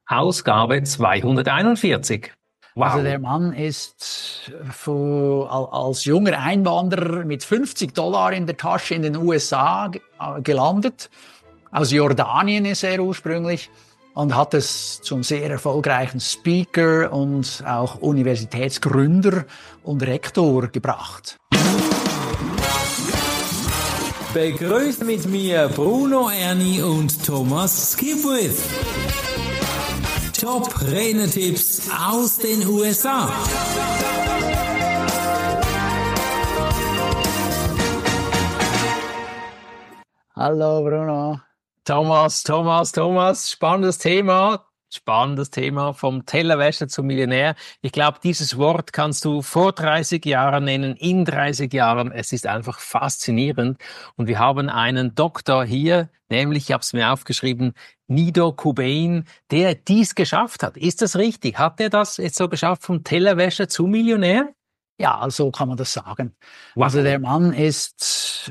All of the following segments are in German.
Ausgabe 241. Also Wow. der Mann ist als junger Einwanderer mit $50 in der Tasche in den USA gelandet. Aus Jordanien ist er ursprünglich und hat es zum sehr erfolgreichen Speaker und auch Universitätsgründer und Rektor gebracht. Begrüßt mit mir Bruno Erni und Thomas Skipwith. Top-Rednertipps aus den USA. Hallo Bruno. Thomas, spannendes Thema. Spannendes Thema, vom Tellerwäscher zum Millionär. Ich glaube, dieses Wort kannst du vor 30 Jahren nennen, in 30 Jahren. Es ist einfach faszinierend. Und wir haben einen Doktor hier, nämlich, ich habe es mir aufgeschrieben, Nido Qubein, der dies geschafft hat. Ist das richtig? Hat er das jetzt so geschafft, vom Tellerwäscher zum Millionär? Ja, so kann man das sagen. Wow. Also der Mann ist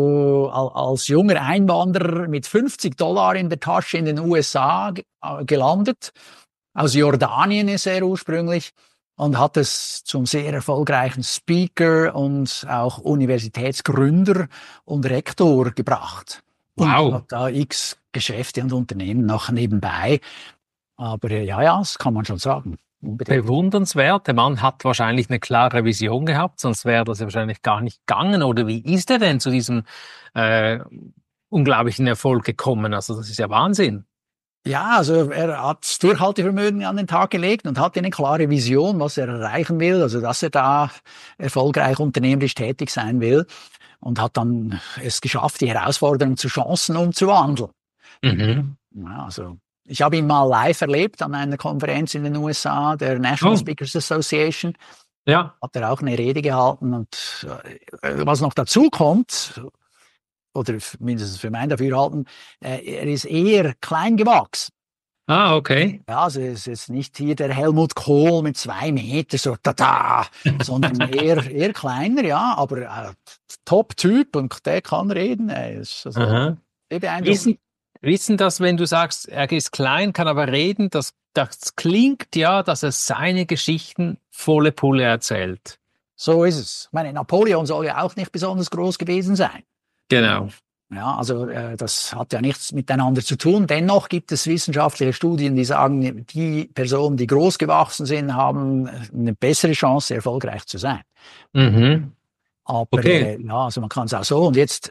als junger Einwanderer mit $50 in der Tasche in den USA gelandet. Aus Jordanien ist er ursprünglich und hat es zum sehr erfolgreichen Speaker und auch Universitätsgründer und Rektor gebracht. Wow. Und hat da x Geschäfte und Unternehmen noch nebenbei. Aber ja, das kann man schon sagen. Unbedingt. Bewundernswert. Der Mann hat wahrscheinlich eine klare Vision gehabt, sonst wäre das ja wahrscheinlich gar nicht gegangen. Oder wie ist er denn zu diesem unglaublichen Erfolg gekommen? Also das ist ja Wahnsinn. Ja, also er hat Durchhaltevermögen an den Tag gelegt und hatte eine klare Vision, was er erreichen will, also dass er da erfolgreich unternehmerisch tätig sein will und hat dann es geschafft, die Herausforderungen zu Chancen umzuwandeln. Mhm. Ja, also ich habe ihn mal live erlebt an einer Konferenz in den USA, der National Speakers Association. Ja. Hat er auch eine Rede gehalten und was noch dazu kommt, oder mindestens für mein Dafürhalten, er ist eher klein gewachsen. Ah, okay. Ja, also es ist jetzt nicht hier der Helmut Kohl mit 2 Meter, so tada, sondern eher kleiner, ja, aber Top-Typ und der kann reden. Ist also sehr beeindruckend. Wissen, dass wenn du sagst, er ist klein, kann aber reden, das klingt ja, dass er seine Geschichten volle Pulle erzählt. So ist es. Ich meine, Napoleon soll ja auch nicht besonders groß gewesen sein. Genau. Ja, also das hat ja nichts miteinander zu tun. Dennoch gibt es wissenschaftliche Studien, die sagen, die Personen, die groß gewachsen sind, haben eine bessere Chance, erfolgreich zu sein. Mhm. Aber okay. ja, also man kann es auch so. Und jetzt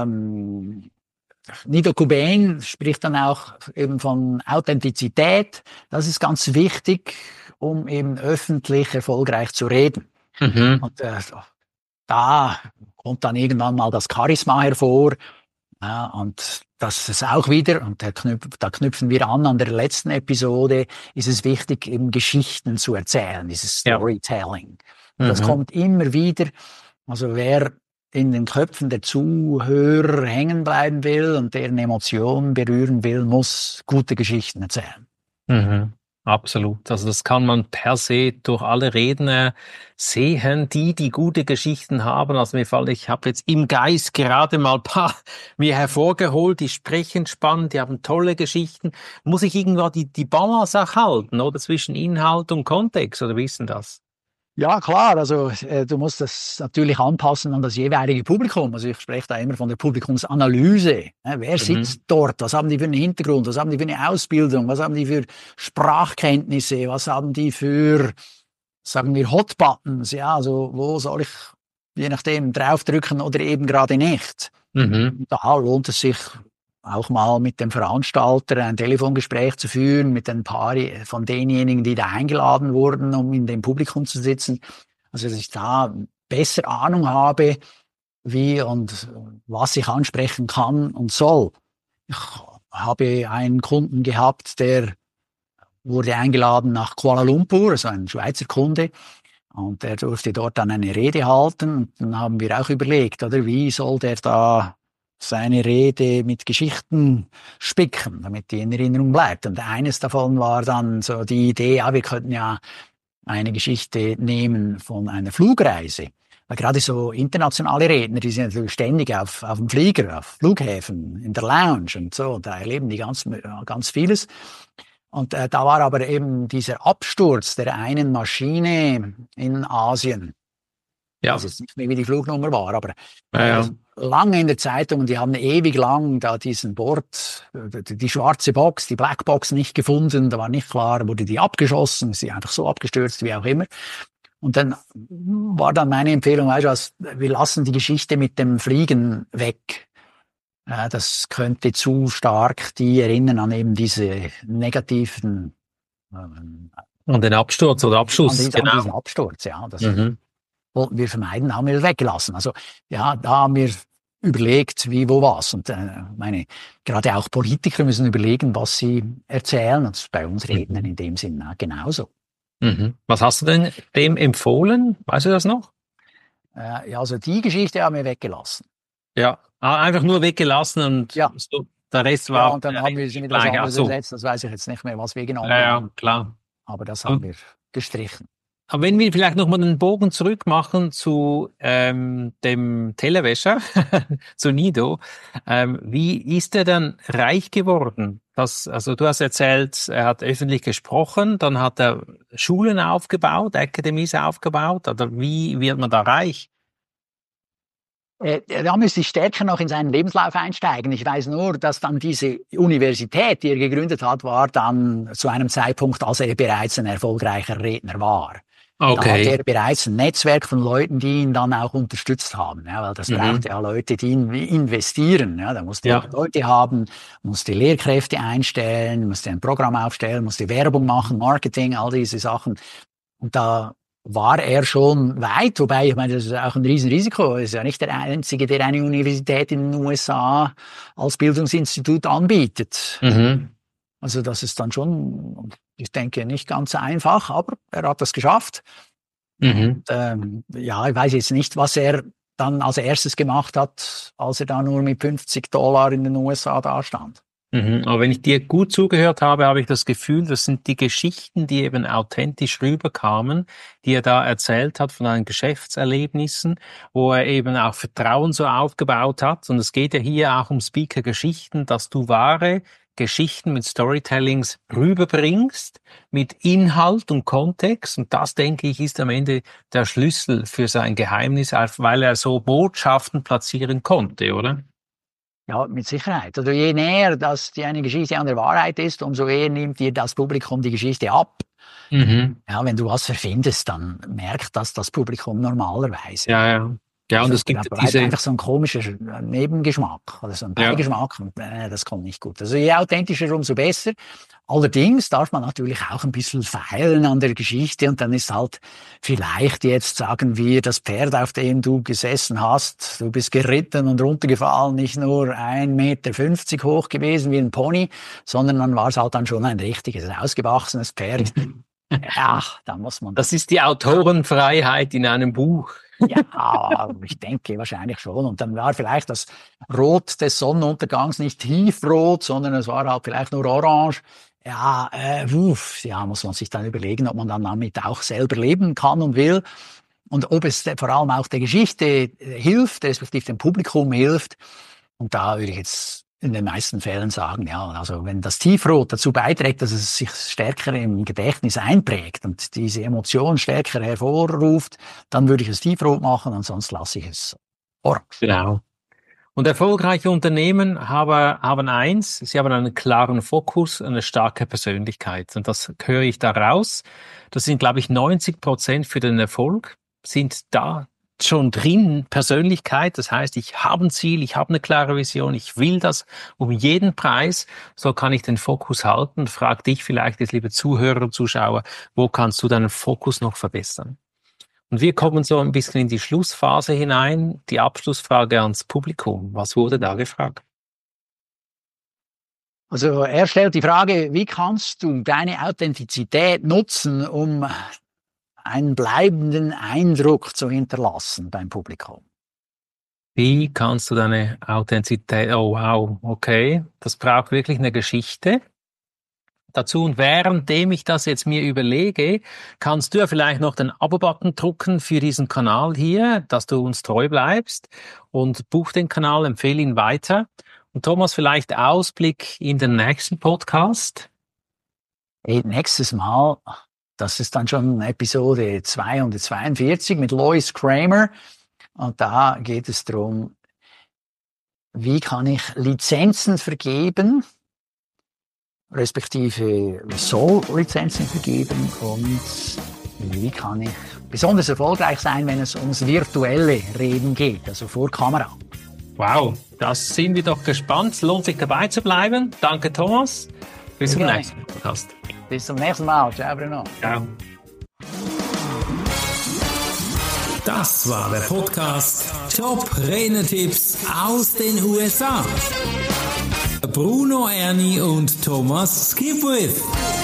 Nido Qubein spricht dann auch eben von Authentizität. Das ist ganz wichtig, um eben öffentlich erfolgreich zu reden. Mhm. Und da kommt dann irgendwann mal das Charisma hervor. Ja, und das ist auch wieder, und da knüpfen wir an der letzten Episode, ist es wichtig, eben Geschichten zu erzählen, dieses Storytelling. Und das kommt immer wieder. Also wer in den Köpfen der Zuhörer hängen bleiben will und deren Emotionen berühren will, muss gute Geschichten erzählen. Mhm. Absolut. Also das kann man per se durch alle Redner sehen, die gute Geschichten haben. Also ich habe jetzt im Geist gerade mal ein paar mir hervorgeholt, die sprechen spannend, die haben tolle Geschichten. Muss ich irgendwo die Balance auch halten, oder zwischen Inhalt und Kontext, oder wie ist denn das? Ja, klar, also du musst das natürlich anpassen an das jeweilige Publikum. Also ich spreche da immer von der Publikumsanalyse. Wer sitzt dort? Was haben die für einen Hintergrund? Was haben die für eine Ausbildung? Was haben die für Sprachkenntnisse? Was haben die für, sagen wir, Hot Buttons? Ja, also wo soll ich, je nachdem, draufdrücken oder eben gerade nicht? Da lohnt es sich auch mal mit dem Veranstalter ein Telefongespräch zu führen, mit ein paar von denjenigen, die da eingeladen wurden, um in dem Publikum zu sitzen. Also, dass ich da besser Ahnung habe, wie und was ich ansprechen kann und soll. Ich habe einen Kunden gehabt, der wurde eingeladen nach Kuala Lumpur, also ein Schweizer Kunde. Und der durfte dort dann eine Rede halten. Und dann haben wir auch überlegt, oder wie soll der da seine Rede mit Geschichten spicken, damit die in Erinnerung bleibt. Und eines davon war dann so die Idee, ja, wir könnten ja eine Geschichte nehmen von einer Flugreise. Weil gerade so internationale Redner, die sind natürlich ständig auf dem Flieger, auf Flughäfen, in der Lounge und so, da erleben die ganz vieles. Und da war aber eben dieser Absturz der einen Maschine in Asien. Ich Ja, weiß jetzt nicht mehr, wie die Flugnummer war, aber ja. lange in der Zeitung, und die haben ewig lang da diesen Bord, die schwarze Box, die Blackbox nicht gefunden, da war nicht klar, wurde die abgeschossen, ist sie einfach so abgestürzt, wie auch immer. Und dann war dann meine Empfehlung, weißt du was, wir lassen die Geschichte mit dem Fliegen weg. Das könnte zu stark die erinnern an eben diese negativen, an An den Absturz oder Abschuss, an diesen genau. Absturz, ja. Das Mhm. wollten wir vermeiden, haben wir das weggelassen. Also ja, da haben wir überlegt, wie, wo, was. Und meine, gerade auch Politiker müssen überlegen, was sie erzählen. Und das ist bei uns Rednern in dem Sinn genauso. Mhm. Was hast du denn dem empfohlen? Weißt du das noch? Ja, also die Geschichte haben wir weggelassen. Ja, einfach nur weggelassen und Ja, so, der Rest ja, war und dann haben wir sie mit was gleich. Ach anderes so, ersetzt. Das weiß ich jetzt nicht mehr, was wir genommen ja, haben. ja, klar. Aber das Aber, haben wir gestrichen. aber wenn wir vielleicht nochmal den Bogen zurück machen zu dem Tellerwäscher, zu Nido, wie ist er dann reich geworden? Also du hast erzählt, er hat öffentlich gesprochen, dann hat er Schulen aufgebaut, Academies aufgebaut, oder wie wird man da reich? Da müsste ich stärker noch in seinen Lebenslauf einsteigen. Ich weiß nur, dass dann diese Universität, die er gegründet hat, war dann zu einem Zeitpunkt, als er bereits ein erfolgreicher Redner war. Da hatte Okay. er bereits ein Netzwerk von Leuten, die ihn dann auch unterstützt haben. Ja, weil das braucht ja Leute, die investieren. Ja, da musste er Ja. Leute haben, musste Lehrkräfte einstellen, musste ein Programm aufstellen, musste Werbung machen, Marketing, all diese Sachen. Und da war er schon weit, wobei, ich meine, das ist auch ein Riesenrisiko. Er ist ja nicht der Einzige, der eine Universität in den USA als Bildungsinstitut anbietet. Mhm. Also das ist dann schon, ich denke, nicht ganz einfach, aber er hat das geschafft. Mhm. Ja, ich weiß jetzt nicht, was er dann als erstes gemacht hat, als er da nur mit $50 in den USA dastand. Mhm. Aber wenn ich dir gut zugehört habe, habe ich das Gefühl, das sind die Geschichten, die eben authentisch rüberkamen, die er da erzählt hat von seinen Geschäftserlebnissen, wo er eben auch Vertrauen so aufgebaut hat. Und es geht ja hier auch um Speaker-Geschichten, dass du wahre Geschichten mit Storytellings rüberbringst, mit Inhalt und Kontext. Und das, denke ich, ist am Ende der Schlüssel für sein Geheimnis, weil er so Botschaften platzieren konnte, oder? Ja, mit Sicherheit. Also je näher dass eine Geschichte an der Wahrheit ist, umso eher nimmt dir das Publikum die Geschichte ab. Mhm. Ja, wenn du was verfindest, dann merkt das Publikum normalerweise. Ja, ja. Ja, und Also es da gibt bleibt diese, einfach so ein komischer Nebengeschmack oder so ein ja. Beigeschmack. Und, das kommt nicht gut. Also je authentischer, umso besser. Allerdings darf man natürlich auch ein bisschen feilen an der Geschichte und dann ist halt vielleicht jetzt, sagen wir, das Pferd, auf dem du gesessen hast, du bist geritten und runtergefallen, nicht nur 1,50 Meter hoch gewesen wie ein Pony, sondern dann war es halt dann schon ein richtiges, ausgewachsenes Pferd. Ja, da muss man. Das ist die Autorenfreiheit in einem Buch. Ja, ich denke wahrscheinlich schon. Und dann war vielleicht das Rot des Sonnenuntergangs nicht tiefrot, sondern es war halt vielleicht nur orange. Ja, ja, muss man sich dann überlegen, ob man dann damit auch selber leben kann und will. Und ob es vor allem auch der Geschichte hilft, respektive dem Publikum hilft. Und da würde ich jetzt in den meisten Fällen sagen, ja, also wenn das Tiefrot dazu beiträgt, dass es sich stärker im Gedächtnis einprägt und diese Emotion stärker hervorruft, dann würde ich es Tiefrot machen, ansonsten lasse ich es orange. Genau. Und erfolgreiche Unternehmen haben eins, sie haben einen klaren Fokus, eine starke Persönlichkeit. Und das höre ich da raus. Das sind, glaube ich, 90% für den Erfolg, sind da schon drin, Persönlichkeit. Das heißt, ich habe ein Ziel, ich habe eine klare Vision, ich will das um jeden Preis. So kann ich den Fokus halten. Frag dich vielleicht jetzt, liebe Zuhörer und Zuschauer, wo kannst du deinen Fokus noch verbessern? Und wir kommen so ein bisschen in die Schlussphase hinein. Die Abschlussfrage ans Publikum. Was wurde da gefragt? Also er stellt die Frage, wie kannst du deine Authentizität nutzen, um einen bleibenden Eindruck zu hinterlassen beim Publikum? Wie kannst du deine Authentizität, oh wow, okay, das braucht wirklich eine Geschichte dazu. Und währenddem ich das jetzt mir überlege, kannst du ja vielleicht noch den Abo-Button drucken für diesen Kanal hier, dass du uns treu bleibst und buch den Kanal, empfehle ihn weiter. Und Thomas, vielleicht Ausblick in den nächsten Podcast? Nächstes Mal, das ist dann schon Episode 242 mit Lois Kramer. Und da geht es darum, wie kann ich Lizenzen vergeben, respektive Soll-Lizenzen vergeben und wie kann ich besonders erfolgreich sein, wenn es ums virtuelle Reden geht, also vor Kamera. Wow, das sind wir doch gespannt. Es lohnt sich dabei zu bleiben. Danke, Thomas. Bis zum nächsten Podcast. Bis zum nächsten Mal. Ciao, Bruno. Ciao. Das war der Podcast Top Renetipps aus den USA. Bruno Erni und Thomas Skipwith.